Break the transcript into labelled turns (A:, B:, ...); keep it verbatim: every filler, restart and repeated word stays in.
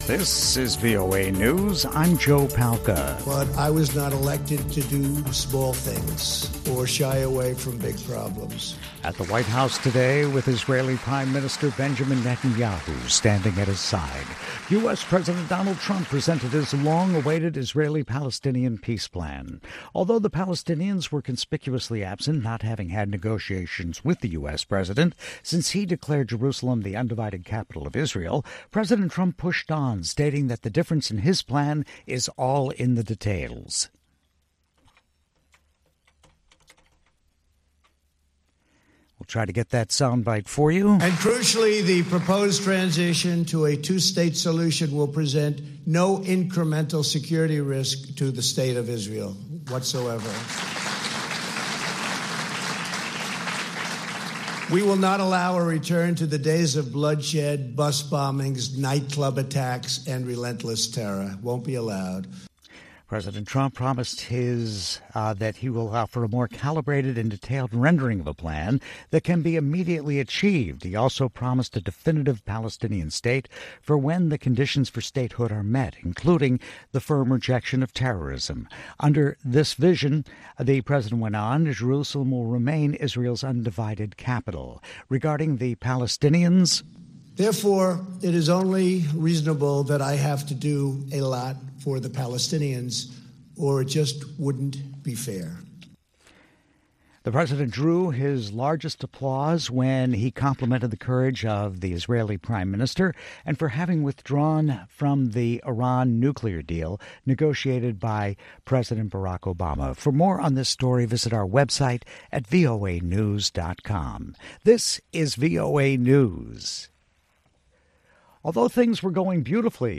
A: This is V O A News. I'm Joe Palca.
B: But I was not elected to do small things or shy away from big problems.
A: At the White House today, with Israeli Prime Minister Benjamin Netanyahu standing at his side, U S. President Donald Trump presented his long-awaited Israeli-Palestinian peace plan. Although the Palestinians were conspicuously absent, not having had negotiations with the U S president since he declared Jerusalem the undivided capital of Israel, President Trump pushed on, stating that the difference in his plan is all in the details. We'll try to get that soundbite for you.
B: And crucially, the proposed transition to a two-state solution will present no incremental security risk to the state of Israel whatsoever. We will not allow a return to the days of bloodshed, bus bombings, nightclub attacks, and relentless terror. Won't be allowed.
A: President Trump promised his uh, that he will offer a more calibrated and detailed rendering of a plan that can be immediately achieved. He also promised a definitive Palestinian state for when the conditions for statehood are met, including the firm rejection of terrorism. Under this vision, the president went on, Jerusalem will remain Israel's undivided capital. Regarding the Palestinians,
B: therefore, it is only reasonable that I have to do a lot for the Palestinians, or it just wouldn't be fair.
A: The president drew his largest applause when he complimented the courage of the Israeli prime minister and for having withdrawn from the Iran nuclear deal negotiated by President Barack Obama. For more on this story, visit our website at V O A news dot com. This is V O A News. Although things were going beautifully